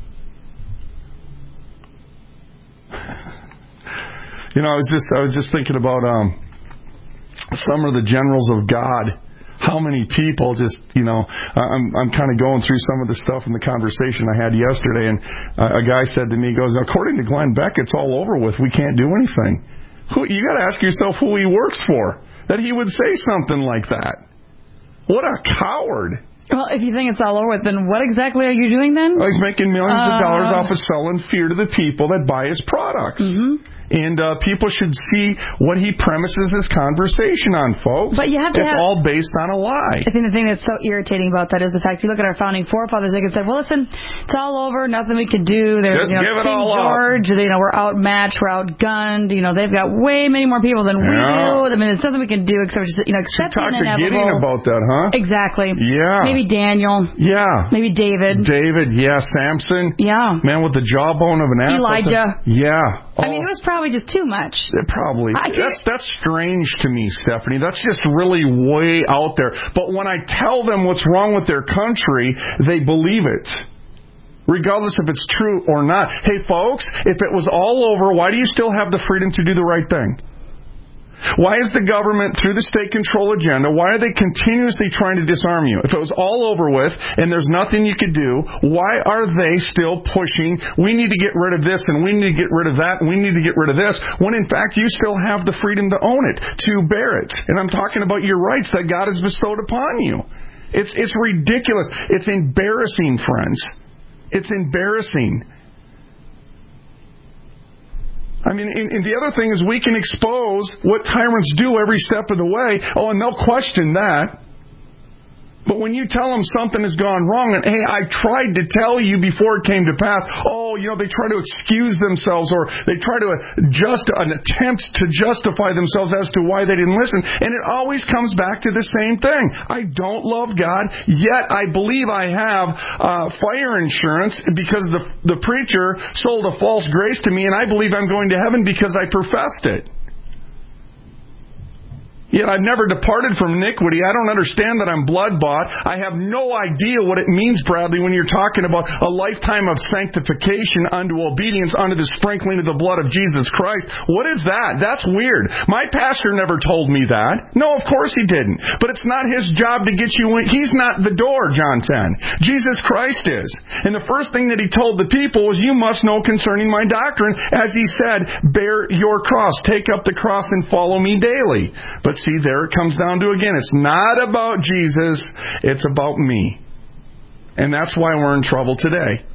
S4: You know, I was just I was just thinking about um, some of the generals of God. How many people just, you know, I'm I'm kind of going through some of the stuff in the conversation I had yesterday, and a guy said to me, he goes, according to Glenn Beck, it's all over with. We can't do anything. Who, you got to ask yourself who he works for, that he would say something like that. What a coward.
S20: Well, if you think it's all over with, then what exactly are you doing then?
S4: Well, he's making millions
S20: uh,
S4: of dollars off of selling fear to the people that buy his products.
S20: Mm-hmm.
S4: And uh, people should see what he premises this conversation on, folks.
S20: But you have to
S4: It's
S20: have,
S4: all based on a lie.
S20: I think the thing that's so irritating about that is the fact you look at our founding forefathers, they could say, well, listen, it's all over, nothing we can do. There's,
S4: Just
S20: you know,
S4: give it
S20: King
S4: all
S20: George,
S4: up.
S20: you know, we're outmatched, we're outgunned. You know, they've got way many more people than we
S4: yeah.
S20: do. I mean, there's nothing we can do except just, you know, accept
S4: Talk
S20: the
S4: to
S20: inevitable.
S4: Gideon about that, huh?
S20: Exactly.
S4: Yeah.
S20: Maybe Daniel.
S4: Yeah.
S20: Maybe David.
S4: David, yeah. Samson.
S20: Yeah.
S4: Man with the jawbone of an ass.
S20: Elijah.
S4: Yeah.
S20: Oh. I mean, it was probably just too much.
S4: It probably. That's that's strange to me, Stephanie. That's just really way out there. But when I tell them what's wrong with their country, they believe it, regardless if it's true or not. Hey, folks, if it was all over, why do you still have the freedom to do the right thing? Why is the government, through the state control agenda, why are they continuously trying to disarm you? If it was all over with and there's nothing you could do, why are they still pushing, we need to get rid of this and we need to get rid of that and we need to get rid of this, when in fact you still have the freedom to own it, to bear it. And I'm talking about your rights that God has bestowed upon you. It's, it's ridiculous. It's embarrassing, friends. It's embarrassing. I mean, and, and the other thing is we can expose what tyrants do every step of the way. Oh, and they'll question that. But when you tell them something has gone wrong, and, hey, I tried to tell you before it came to pass, oh, you know, they try to excuse themselves or they try to just an attempt to justify themselves as to why they didn't listen. And it always comes back to the same thing. I don't love God, yet I believe I have uh, fire insurance because the, the preacher sold a false grace to me, and I believe I'm going to heaven because I professed it. Yet I've never departed from iniquity. I don't understand that I'm blood-bought. I have no idea what it means, Bradley, when you're talking about a lifetime of sanctification unto obedience unto the sprinkling of the blood of Jesus Christ. What is that? That's weird. My pastor never told me that. No, of course he didn't. But it's not his job to get you in. He's not the door, John ten. Jesus Christ is. And the first thing that he told the people was, you must know concerning my doctrine, as he said, bear your cross. Take up the cross and follow me daily. But see, there it comes down to again, it's not about Jesus, it's about me. And that's why we're in trouble today.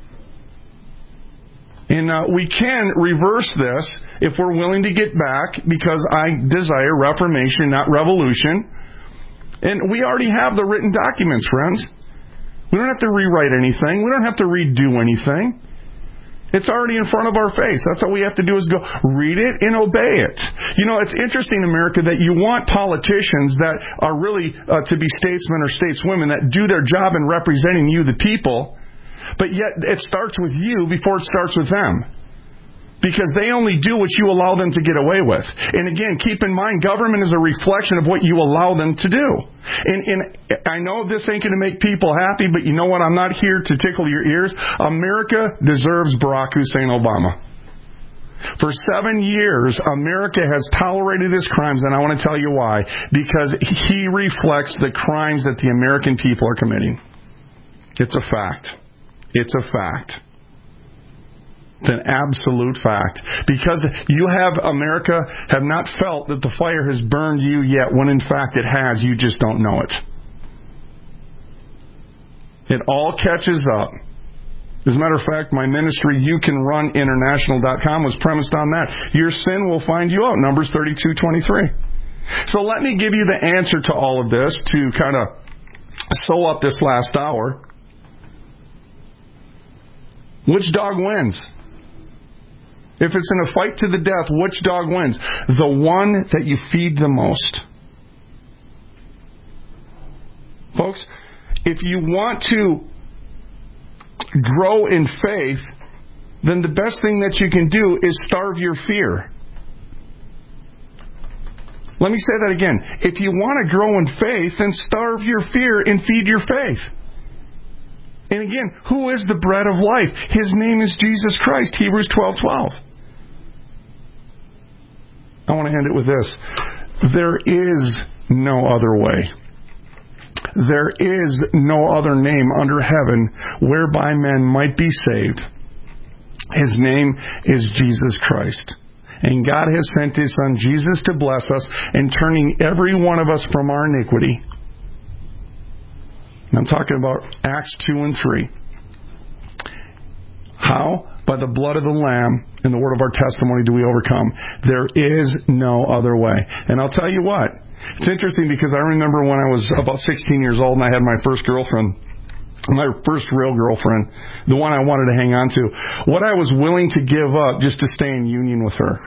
S4: And uh, we can reverse this if we're willing to get back, because I desire reformation, not revolution. And we already have the written documents, friends. We don't have to rewrite anything. We don't have to redo anything. It's already in front of our face. That's all we have to do is go read it and obey it. You know, it's interesting, America, that you want politicians that are really uh, to be statesmen or stateswomen that do their job in representing you, the people, but yet it starts with you before it starts with them. Because they only do what you allow them to get away with. And again, keep in mind, government is a reflection of what you allow them to do. And, and I know this ain't going to make people happy, but you know what? I'm not here to tickle your ears. America deserves Barack Hussein Obama. For seven years, America has tolerated his crimes, and I want to tell you why. Because he reflects the crimes that the American people are committing. It's a fact. It's a fact. It's an absolute fact. Because you have, America, have not felt that the fire has burned you yet, when in fact it has. You just don't know it. It all catches up. As a matter of fact, my ministry, you can run international dot com, was premised on that. Your sin will find you out. Numbers thirty-two twenty-three. So let me give you the answer to all of this to kind of sew up this last hour. Which dog wins? If it's in a fight to the death, which dog wins? The one that you feed the most. Folks, if you want to grow in faith, then the best thing that you can do is starve your fear. Let me say that again. If you want to grow in faith, then starve your fear and feed your faith. And again, who is the bread of life? His name is Jesus Christ, Hebrews twelve twelve. I want to end it with this. There is no other way. There is no other name under heaven whereby men might be saved. His name is Jesus Christ. And God has sent His Son Jesus to bless us in turning every one of us from our iniquity. I'm talking about Acts two and three. How? By the blood of the Lamb and the word of our testimony do we overcome. There is no other way. And I'll tell you what. It's interesting because I remember when I was about sixteen years old and I had my first girlfriend, my first real girlfriend, the one I wanted to hang on to, what I was willing to give up just to stay in union with her.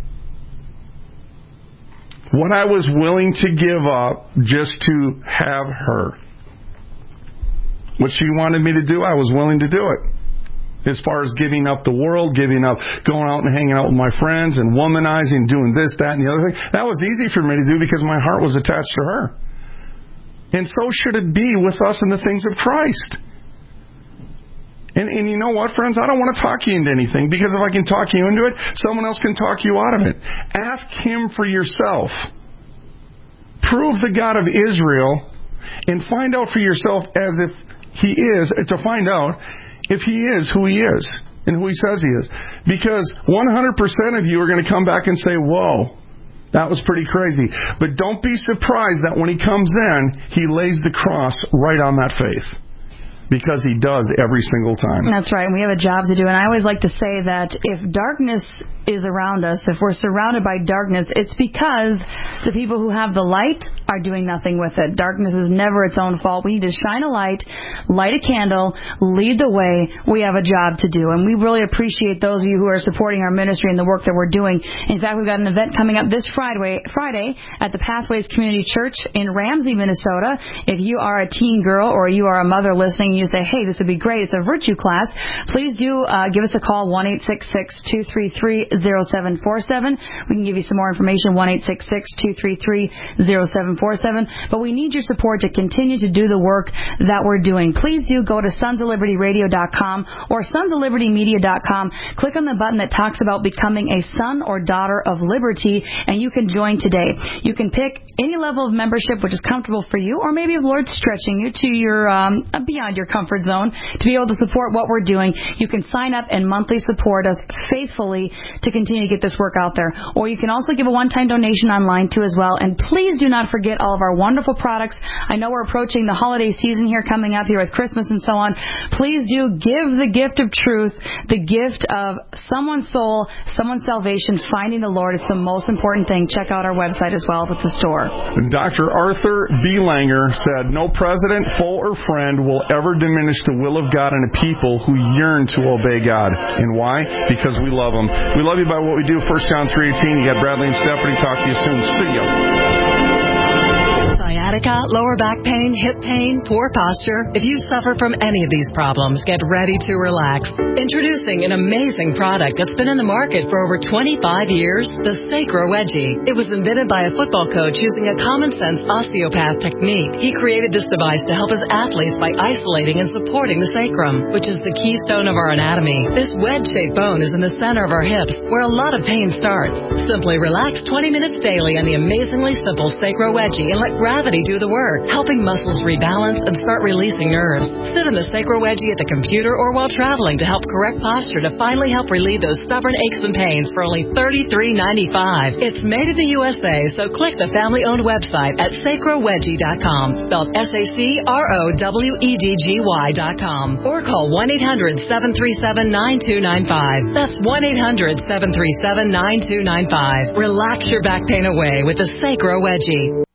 S4: What I was willing to give up just to have her. What she wanted me to do, I was willing to do it. As far as giving up the world, giving up going out and hanging out with my friends and womanizing, doing this, that, and the other thing. That was easy for me to do because my heart was attached to her. And so should it be with us in the things of Christ. And, and you know what, friends? I don't want to talk you into anything because if I can talk you into it, someone else can talk you out of it. Ask Him for yourself. Prove the God of Israel and find out for yourself as if He is, to find out if He is who He is and who He says He is. Because one hundred percent of you are going to come back and say, whoa, that was pretty crazy. But don't be surprised that when He comes in, He lays the cross right on that faith. Because He does every single time.
S20: That's right. We have a job to do. And I always like to say that if darkness is around us, if we're surrounded by darkness, it's because the people who have the light are doing nothing with it. Darkness is never its own fault. We need to shine a light, light a candle, lead the way. We have a job to do. And we really appreciate those of you who are supporting our ministry and the work that we're doing. In fact, we've got an event coming up this Friday, Friday at the Pathways Community Church in Ramsey, Minnesota. If you are a teen girl or you are a mother listening, you say, hey, this would be great. It's a virtue class. Please do uh, give us a call, one eight six six, two three three, zero seven four seven. We can give you some more information, one eight six six, two three three, zero seven four seven. But we need your support to continue to do the work that we're doing. Please do go to sons of liberty radio dot com or sons of liberty media dot com. Click on the button that talks about becoming a son or daughter of liberty, and you can join today. You can pick any level of membership which is comfortable for you, or maybe if the Lord's stretching you to your um, beyond your comfort zone to be able to support what we're doing. You can sign up and monthly support us faithfully to continue to get this work out there. Or you can also give a one-time donation online too as well. And please do not forget all of our wonderful products. I know we're approaching the holiday season here coming up here with Christmas and so on. Please do give the gift of truth, the gift of someone's soul, someone's salvation, finding the Lord. It's the most important thing. Check out our website as well with the store.
S4: Doctor Arthur B. Langer said, no president, foe, or friend will ever diminish the will of God in a people who yearn to obey God. And why? Because we love Him. We love you by what we do. First John three eighteen. You got Bradley and Stephanie. Talk to you soon. See ya.
S21: Sciatica, lower back pain, hip pain, poor posture. If you suffer from any of these problems, get ready to relax. Introducing an amazing product that's been in the market for over twenty-five years, the Sacro Wedgie. It was invented by a football coach using a common-sense osteopath technique. He created this device to help his athletes by isolating and supporting the sacrum, which is the keystone of our anatomy. This wedge-shaped bone is in the center of our hips, where a lot of pain starts. Simply relax twenty minutes daily on the amazingly simple Sacro Wedgie and let gravity do the work, helping muscles rebalance and start releasing nerves. Sit in the Sacro Wedgie at the computer or while traveling to help correct posture to finally help relieve those stubborn aches and pains for only thirty-three ninety-five. It's made in the U S A, so click the family-owned website at sacro wedgie dot com, spelled S A C R O W E D G Y dot com, or call one eight hundred, seven three seven, nine two nine five. That's one eight hundred, seven three seven, nine two nine five. Relax your back pain away with the Sacro Wedgie.